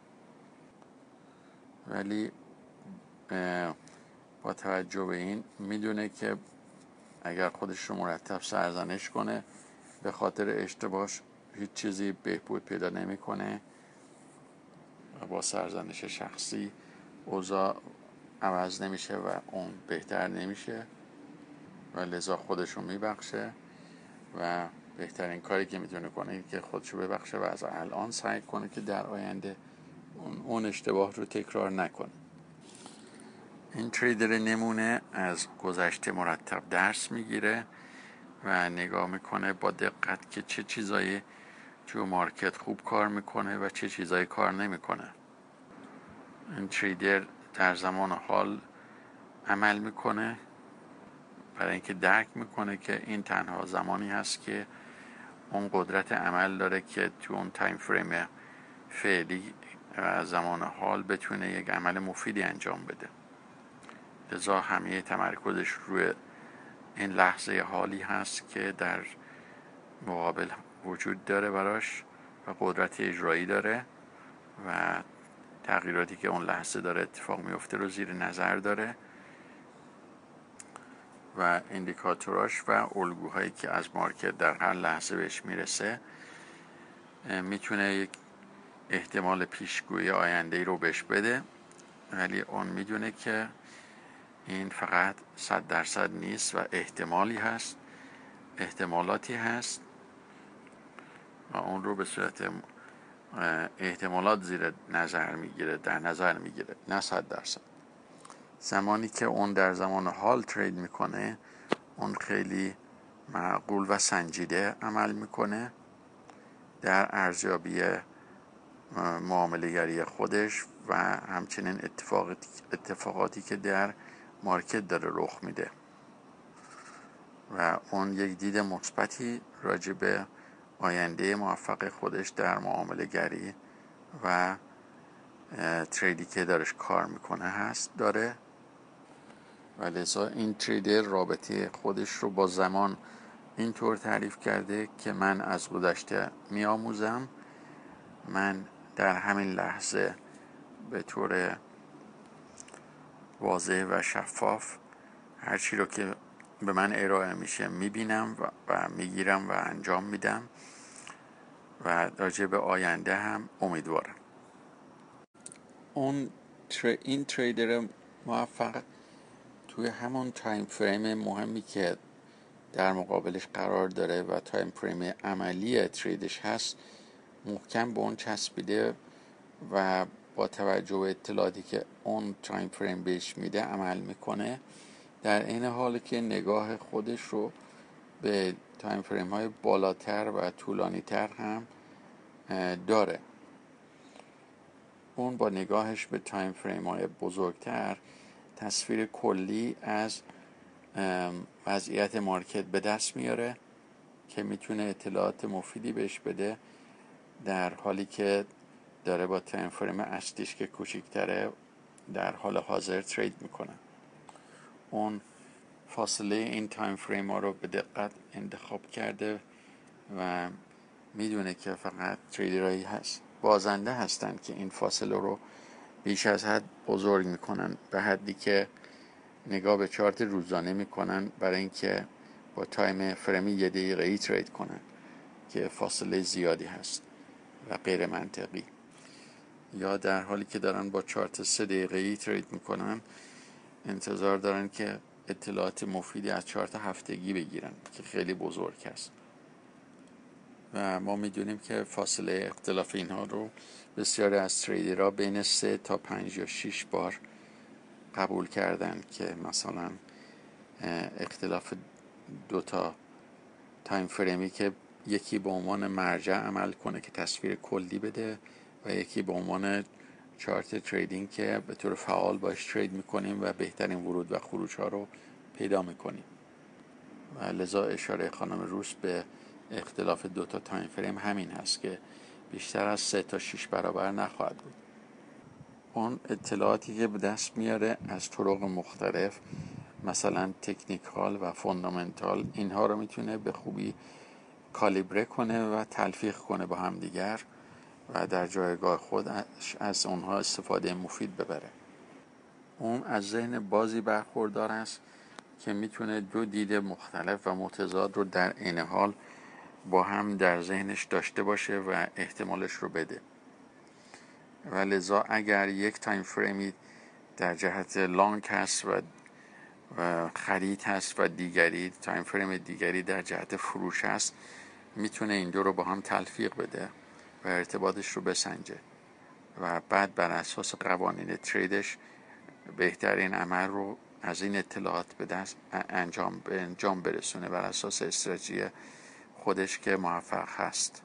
ولی با توجه به این میدونه که اگر خودش رو مرتب سرزنش کنه به خاطر اشتباهش هیچ چیزی بهبود پیدا نمیکنه و با سرزنش شخصی اوضاع عوض نمیشه و اون بهتر نمیشه و لذا خودش رو میبخشه و بهترین کاری که میتونه کنه این که خودش رو ببخشه و از الان سعی کنه که در آینده اون اشتباه رو تکرار نکنه. این تریدر نمونه از گذشته مرتب درس میگیره و نگاه میکنه با دقت که چه چیزایی تو مارکت خوب کار میکنه و چه چیزایی کار نمیکنه. این تریدر در زمان حال عمل میکنه برای اینکه درک میکنه که این تنها زمانی هست که اون قدرت عمل داره که تو اون تایم فریم فعلی و زمان حال بتونه یک عمل مفیدی انجام بده. لذا همه تمرکزش روی این لحظه حالی هست که در مقابل وجود داره براش و قدرت اجرایی داره و تغییراتی که اون لحظه داره اتفاق میفته رو زیر نظر داره و اندیکاتوراش و الگوهایی که از مارکت در هر لحظه بهش میرسه میتونه یک احتمال پیشگویی آینده‌ای رو بهش بده، ولی اون میدونه که این فقط 100% نیست و احتمالی هست، احتمالاتی هست و اون رو به صورت احتمالات زیر نظر میگیره، در نظر میگیره، نه 100%. زمانی که اون در زمان حال ترید میکنه اون خیلی معقول و سنجیده عمل میکنه در ارزیابی معامله‌گری خودش و همچنین اتفاقاتی که در مارکت داره رخ میده و اون یک دید مثبتی راجع به آینده موفق خودش در معامله‌گری و تریدی که دارش کار میکنه داره و لذا این تریدر رابطه خودش رو با زمان اینطور تعریف کرده که من از گذشته میآموزم، من در همین لحظه به طور واضح و شفاف هر چی رو که به من ارائه میشه میبینم و میگیرم و انجام میدم و راجع به آینده هم امیدوارم. این تریدر موفق توی همون تایم فریم مهمی که در مقابلش قرار داره و تایم فریم عملی تریدش هست محکم به اون چسبیده و با توجه به اطلاعاتی که اون تایم فریم بهش میده عمل میکنه، در این حال که نگاه خودش رو به تایم فریم های بالاتر و طولانی تر هم داره. اون با نگاهش به تایم فریم های بزرگتر تصویر کلی از وضعیت مارکت به دست میاره که میتونه اطلاعات مفیدی بهش بده در حالی که داره با تایم فریم اصلیش که کوچیک‌تره در حال حاضر ترید میکنه. اون فاصله این تایم فریم ها رو به دقت انتخاب کرده و میدونه که فقط تریدرایی بازنده هستن که این فاصله رو بیش از حد بزرگ میکنن، به حدی که نگاه به چارت روزانه میکنن برای اینکه با تایم فریم 1 دقیقه‌ای ترید کنن که فاصله زیادی هست و غیر منطقی. یا در حالی که دارن با چارت 3 دقیقه‌ای ترید میکنن انتظار دارن که اطلاعات مفیدی از چارت هفتگی بگیرن که خیلی بزرگ است و ما میدونیم که فاصله اختلاف اینها رو بسیاری از تریدرها بین 3 تا 5 یا 6 بار قبول کردن که مثلا اختلاف 2 تا تایم فریمی که یکی به عنوان مرجع عمل کنه که تصویر کلی بده و یکی به عنوان چارت تریدینگ که به طور فعال باش ترید میکنیم و بهترین ورود و خروج ها رو پیدا میکنیم و لذا اشاره خانم روس به اختلاف 2 تا تایم فریم همین هست که بیشتر از 3 تا 6 برابر نخواهد بود. اون اطلاعاتی که به دست میاره از طرق مختلف مثلا تکنیکال و فوندامنتال اینها رو میتونه به خوبی کالیبره کنه و تلفیق کنه با هم دیگر و در جایگاه خودش از اونها استفاده مفید ببره. اون از ذهن بازی برخوردار است که میتونه دو دید مختلف و متضاد رو در عین حال با هم در ذهنش داشته باشه و احتمالش رو بده و لذا اگر یک تایم فریمی در جهت لانگ هست و خرید هست و دیگری تایم فریم دیگری در جهت فروش هست میتونه این دو رو با هم تلفیق بده و ارتباطش رو بسنجه و بعد بر اساس قوانین تریدش بهترین عمل رو از این اطلاعات به دست انجام برسونه بر اساس استراتژی خودش که موفق هست.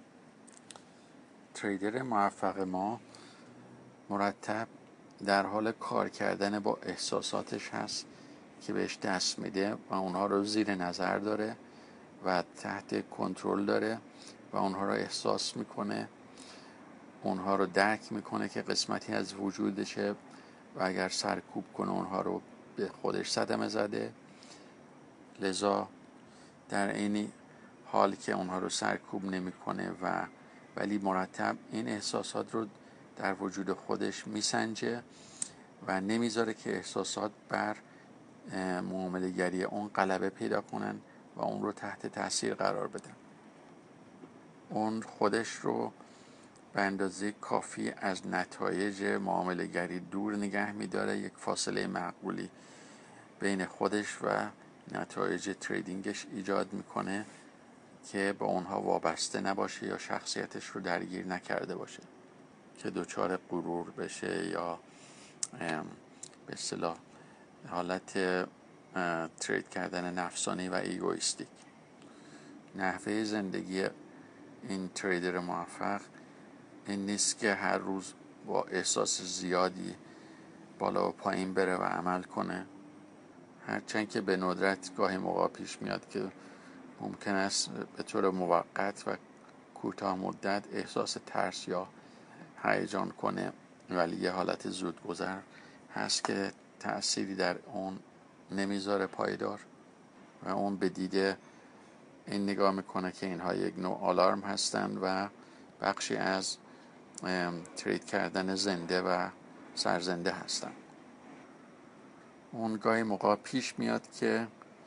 تریدر موفق ما مرتب در حال کار کردن با احساساتش هست که بهش دست میده و اونها رو زیر نظر داره و تحت کنترل داره و اونها رو احساس میکنه، اونها رو درک میکنه که قسمتی از وجودشه و اگر سرکوب کنه اونها رو به خودش صدمه زده. لذا در این حال که اونها رو سرکوب نمیکنه و ولی مرتب این احساسات رو در وجود خودش میسنجه و نمیذاره که احساسات بر معامله گری اون غلبه پیدا کنن و اون رو تحت تاثیر قرار بدن. اون خودش رو به اندازه کافی از نتایج معامله گری دور نگه میداره، یک فاصله معقولی بین خودش و نتایج تریدینگش ایجاد میکنه که با اونها وابسته نباشه یا شخصیتش رو درگیر نکرده باشه که دچار غرور بشه یا به اصطلاح حالت ترید کردن نفسانی و ایگویستیک. نحوه زندگی این تریدر موفق این نیست که هر روز با احساس زیادی بالا و پایین بره و عمل کنه، هرچند که به ندرت گاهی موقع پیش میاد که ممکن است به طور موقت و کوتاه مدت احساس ترس یا هیجان کنه، ولی یه حالت زودگذر هست که تأثیری در اون نمیذاره پایدار و اون به دیده این نگاه میکنه که اینها یک نوع آلارم هستند و بخشی از ترید کردن زنده و سرزنده هستند. اون گاهی موقع پیش میاد که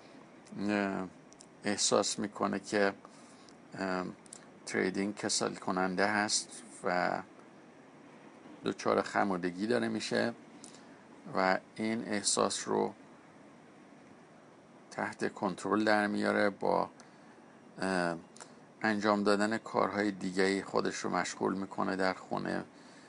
احساس میکنه که تریدینگ کسل کننده هست و دچار خمودگی داره میشه و این احساس رو تحت کنترل در میاره با انجام دادن کارهای دیگه‌ای خودش رو مشغول میکنه در خونه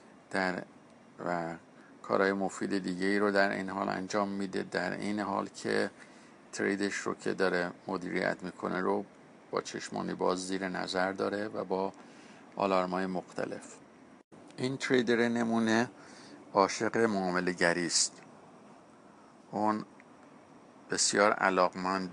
و کارهای مفید دیگه‌ای رو در این حال انجام میده، در این حال که تریدش رو که داره مدیریت میکنه رو با چشمانی باز زیر نظر داره و با آلارم‌های مختلف. این تریدر نمونه عاشق معامله گری است. اون بسیار علاقمند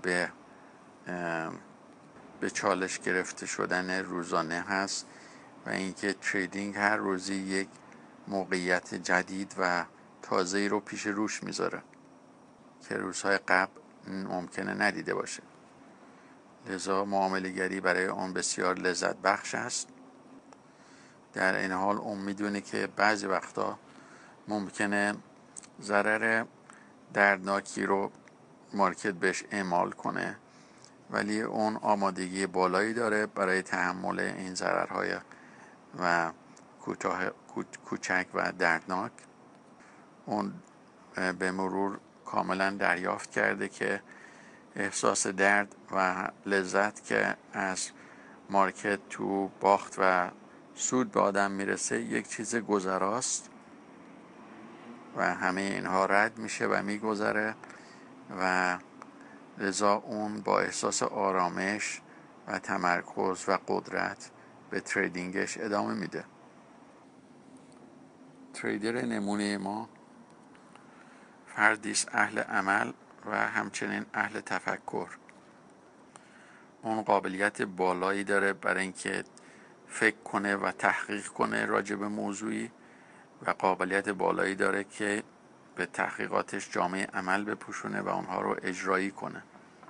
به چالش گرفته شدن روزانه هست و اینکه تریدینگ هر روزی یک موقعیت جدید و تازه‌ای رو پیش روش میذاره که روزهای قبل ممکنه ندیده باشه. لذا معامله گری برای اون بسیار لذت بخش است. در این حال اون میدونه که بعضی وقتا ممکنه ضرر دردناکی رو مارکت بهش اعمال کنه، ولی اون آمادگی بالایی داره برای تحمل این ضررهای و کوچک و دردناک. اون به مرور کاملا دریافت کرده که احساس درد و لذت که از مارکت تو باخت و سود به آدم میرسه یک چیز گذراست و همه اینها رد میشه و میگذره و لذا اون با احساس آرامش و تمرکز و قدرت به تریدینگش ادامه میده. تریدر نمونه ما فردی است اهل عمل و همچنین اهل تفکر. اون قابلیت بالایی داره برای اینکه فکر کنه و تحقیق کنه راجع به موضوعی و قابلیت بالایی داره که به تحقیقاتش جامعه عمل بپوشونه و اونها رو اجرایی کنه.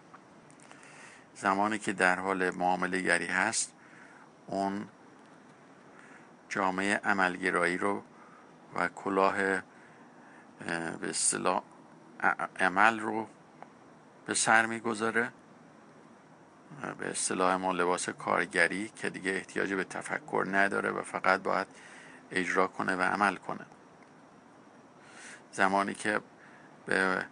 زمانی که در حال معامله گری هست اون جامعه عملگرایی رو و کلاه به اصطلاح عمل رو به سر میگذاره، به اصطلاح ما لباس کارگری که دیگه احتیاج به تفکر نداره و فقط باید اجرا کنه و عمل کنه. زمانی که به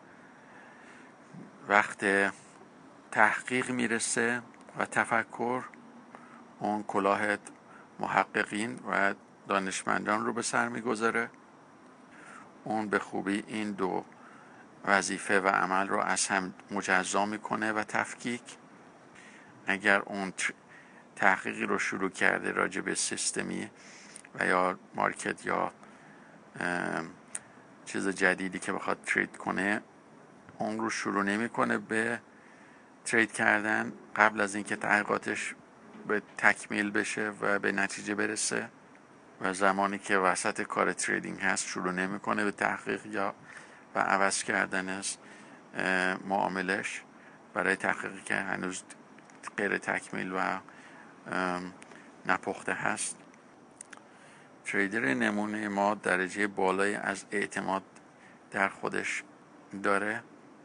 وقت تحقیق میرسه و تفکر، اون کلاه محققین و دانشمندان رو به سر میگذاره. اون به خوبی این دو وظیفه و عمل رو از هم مجزا میکنه و تفکیک. اگر اون تحقیقی رو شروع کرده راجع به سیستمی و یا مارکت یا چیز جدیدی که بخواد ترید کنه، اون رو شروع نمیکنه به ترید کردن قبل از اینکه تحقیقاتش به تکمیل بشه و به نتیجه برسه، و زمانی که وسط کار تریدینگ هست شروع نمیکنه به تحقیق یا و عوض کردن از معاملش برای تحقیقی که هنوز غیر تکمیل و نپخته هست. تریدر نمونه ما درجه بالایی از اعتماد در خودش داره.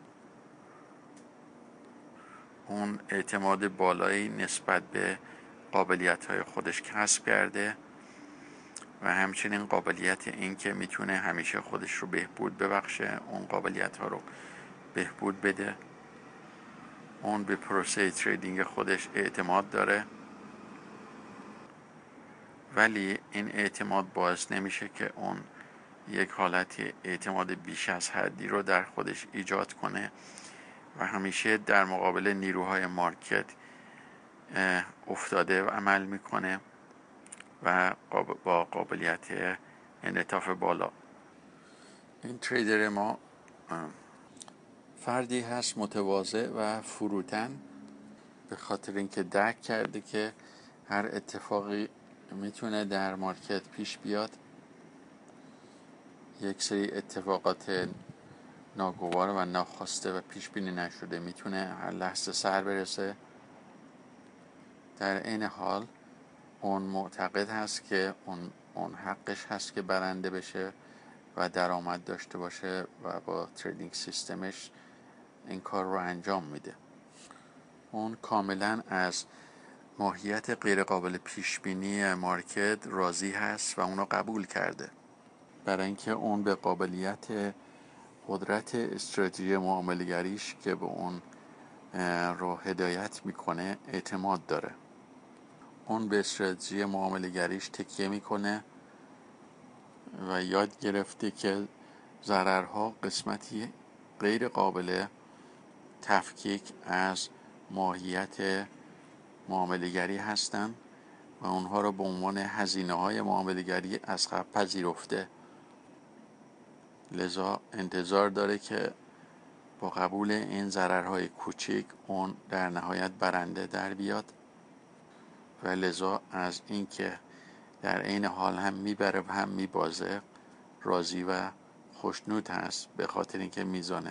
اون اعتماد بالایی نسبت به قابلیت‌های خودش کسب کرده و همچنین قابلیت این که میتونه همیشه خودش رو بهبود ببخشه، اون قابلیت‌ها رو بهبود بده. اون به پروسه تریدینگ خودش اعتماد داره، ولی این اعتماد باعث نمیشه که اون یک حالت اعتماد بیش از حدی رو در خودش ایجاد کنه و همیشه در مقابل نیروهای مارکت افتاده و عمل میکنه و با قابلیت انعطاف بالا. این تریدر ما فردی هست متواضع و فروتن، به خاطر اینکه درک کرده که هر اتفاقی میتونه در مارکت پیش بیاد. یک سری اتفاقات ناگوار و ناخواسته و پیش بینی نشده میتونه هر لحظه سر برسه. در این حال اون معتقد هست که اون حقش هست که برنده بشه و درآمد داشته باشه و با تریدینگ سیستمش این کار رو انجام میده. اون کاملا از ماهیت غیر قابل پیش بینی مارکت راضی هست و اونو قبول کرده، برای اینکه اون به قابلیت قدرت استراتژی معامله‌گریش که به اون رو هدایت میکنه اعتماد داره. اون به استراتژی معامله‌گریش تکیه میکنه و یاد گرفته که ضررها قسمتی غیر قابل تفکیک از ماهیت معامله‌گری هستند و اونها رو به عنوان هزینه‌های معامله‌گری از قبل پذیرفته. لذا انتظار داره که با قبول این ضررهای کوچک اون در نهایت برنده در بیاد و لذا از اینکه در عین حال هم میبره و هم میبازه راضی و خوشنود هست، به خاطر اینکه میزان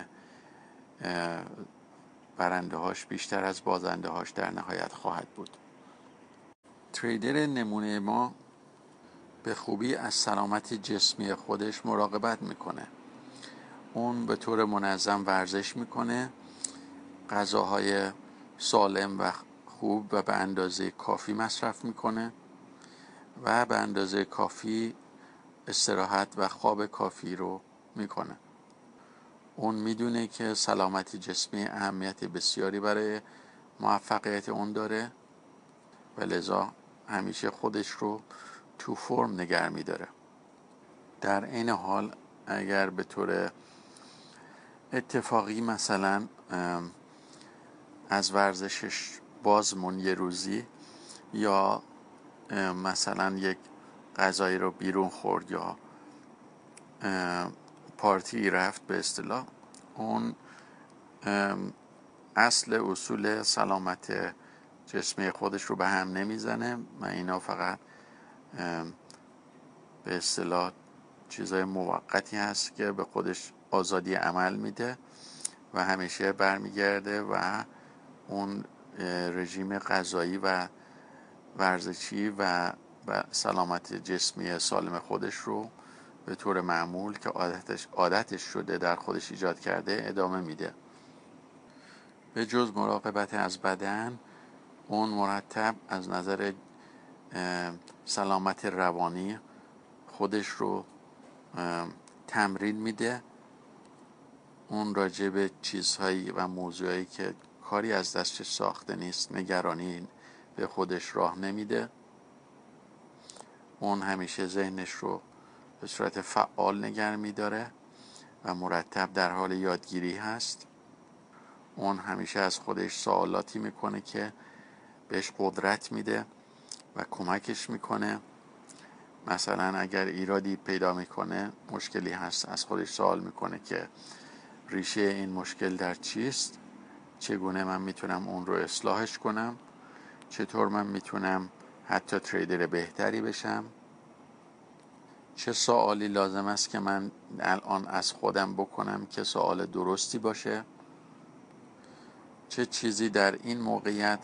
برنده هاش بیشتر از بازنده هاش در نهایت خواهد بود. تریدر نمونه ما به خوبی از سلامت جسمی خودش مراقبت میکنه. اون به طور منظم ورزش میکنه، غذاهای سالم و خوب و به اندازه کافی مصرف میکنه و به اندازه کافی استراحت و خواب کافی رو میکنه. اون میدونه که سلامتی جسمی اهمیت بسیاری برای موفقیت اون داره و لذا همیشه خودش رو تو فرم نگه میداره. در این حال اگر به طور اتفاقی مثلا از ورزشش بازمون یه روزی، یا مثلا یک غذایی رو بیرون خورد یا پارتی رفت به اصطلاح، اون اصول سلامت جسمی خودش رو به هم نمیزنه و اینا فقط به اصطلاح چیزای موقتی هست که به خودش آزادی عمل میده و همیشه برمیگرده و اون رژیم غذایی و ورزشی و سلامت جسمی سالم خودش رو به طور معمول که عادتش شده در خودش ایجاد کرده ادامه میده. به جز مراقبت از بدن، اون مرتب از نظر سلامت روانی خودش رو تمرین میده. اون راجع به چیزهایی و موضوعایی که کاری از دستش ساخته نیست نگرانی به خودش راه نمیده. اون همیشه ذهنش رو به صورت فعال نگه میداره و مرتب در حال یادگیری هست. اون همیشه از خودش سوالاتی میکنه که بهش قدرت میده و کمکش میکنه. مثلا اگر ایرادی پیدا میکنه، مشکلی هست، از خودش سوال میکنه که ریشه این مشکل در چیست، چگونه من میتونم اون رو اصلاحش کنم، چطور من میتونم حتی تریدر بهتری بشم، چه سوالی لازم است که من الان از خودم بکنم که سوال درستی باشه، چه چیزی در این موقعیت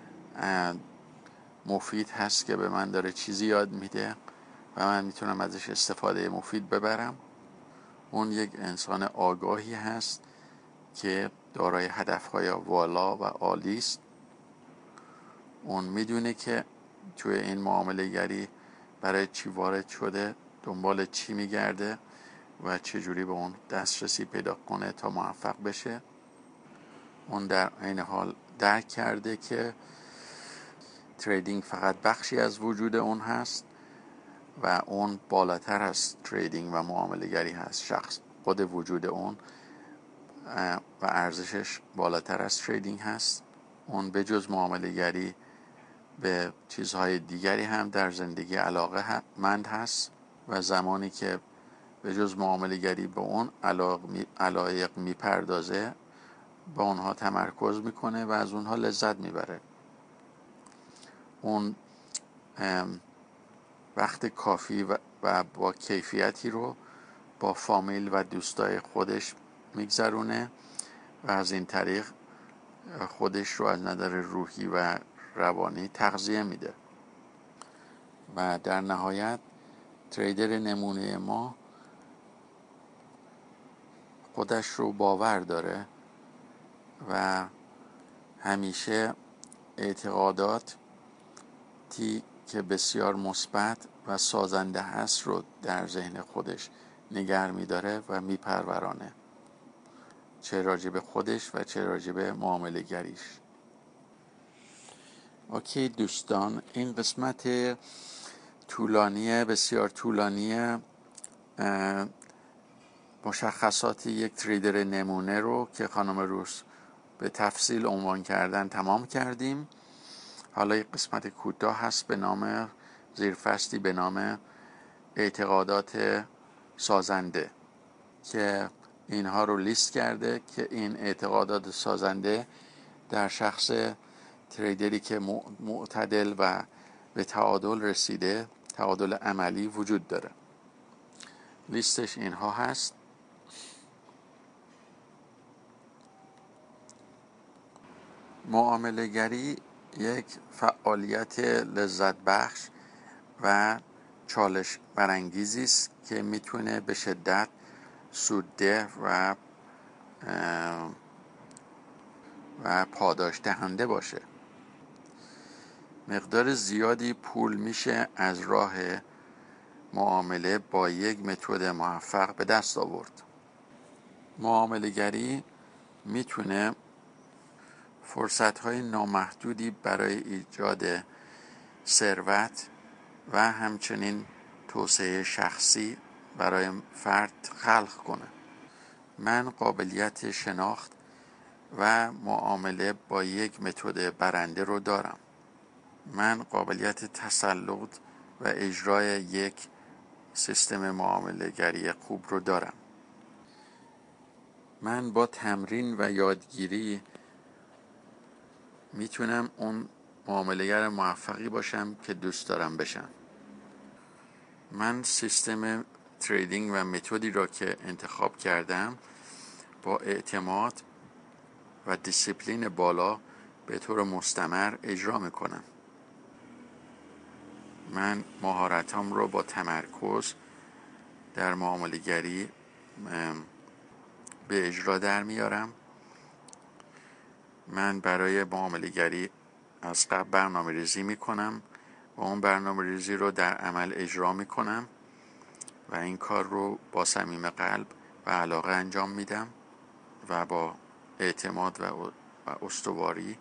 مفید هست که به من داره چیزی یاد میده و من میتونم ازش استفاده مفید ببرم. اون یک انسان آگاهی هست که دارای هدفهای والا و عالی است. اون میدونه که توی این معامله گری برای چی وارد شده، دنبال چی میگرده و چجوری به اون دسترسی پیدا کنه تا موفق بشه. اون در این حال درک کرده که تریدینگ فقط بخشی از وجود اون هست و اون بالاتر از تریدینگ و معامله گری هست. شخص خود وجود اون و ارزشش بالاتر از تریدینگ هست. اون به جز معامله گری به چیزهای دیگری هم در زندگی علاقه مند هست و زمانی که به جز معامله گری به اون علایق میپردازه با اونها تمرکز میکنه و از اونها لذت میبره. اون وقت کافی و با کیفیتی رو با فامیل و دوستای خودش میگذرونه و از این طریق خودش رو از نظر روحی و روانی تغذیه میده. و در نهایت تریدر نمونه ما خودش رو باور داره و همیشه اعتقاداتی که بسیار مثبت و سازنده هست رو در ذهن خودش نگه می‌داره و میپرورانه، چه راجع به خودش و چه راجع به معامله گریش. اوکی دوستان، این قسمت بسیار طولانی مشخصات یک تریدر نمونه رو که خانم روس به تفصیل عنوان کردن تمام کردیم. حالا یک قسمت کوتاه هست به نام زیرفصلی به نام اعتقادات سازنده که اینها رو لیست کرده که این اعتقادات سازنده در شخص تریدری که معتدل و به تعادل رسیده، تعادل عملی وجود داره. لیستش اینها هست: معامله گری یک فعالیت لذت بخش و چالش برانگیزی است که میتونه به شدت سودده و پاداش دهنده باشه. مقدار زیادی پول میشه از راه معامله با یک متد موفق به دست آورد. معامله گری میتونه فرصت‌های نامحدودی برای ایجاد ثروت و همچنین توسعه شخصی برای فرد خلق کنه. من قابلیت شناخت و معامله با یک متد برنده رو دارم. من قابلیت تسلط و اجرای یک سیستم معامله گری خوب رو دارم. من با تمرین و یادگیری میتونم اون معامله‌گر موفقی باشم که دوست دارم بشم. من سیستم تریدینگ و متدی را که انتخاب کردم با اعتماد و دیسیپلین بالا به طور مستمر اجرا میکنم. من مهارتام رو با تمرکز در معامله گری به اجرا در میارم. من برای معامله گری از قبل برنامه ریزی میکنم و اون برنامه ریزی رو در عمل اجرا میکنم و این کار رو با صمیم قلب و علاقه انجام میدم و با اعتماد و استواری.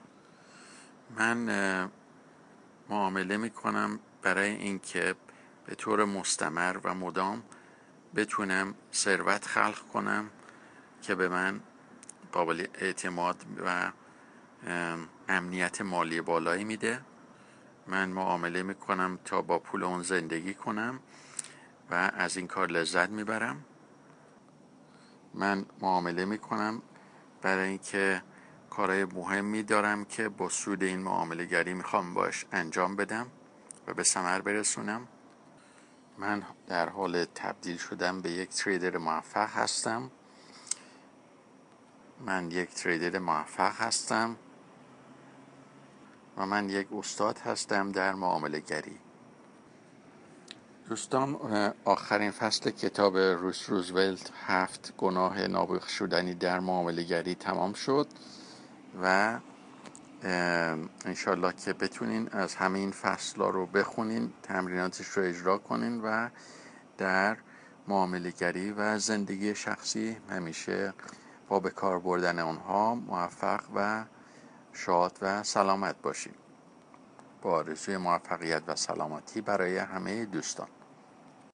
من معامله میکنم برای اینکه به طور مستمر و مدام بتونم ثروت خلق کنم که به من قابل اعتماد و امنیت مالی بالایی میده. من معامله میکنم تا با پول اون زندگی کنم و از این کار لذت میبرم. من معامله میکنم برای اینکه کارهای مهمی دارم که با سود این معامله گری میخوام باش انجام بدم و به ثمر برسونم. من در حال تبدیل شدن به یک تریدر موفق هستم. من یک تریدر موفق هستم و من یک استاد هستم در معامله گری. دوستان، آخرین فصل کتاب روزولت 7 گناه نابخشودنی در معامله گری تمام شد و انشالله که بتونین از همه این فصل‌ها رو بخونین، تمریناتش رو اجرا کنین و در معامله گری و زندگی شخصی همیشه با به کار بردن اونها موفق و شاد و سلامت باشین. با آرزوی موفقیت و سلامتی برای همه دوستان.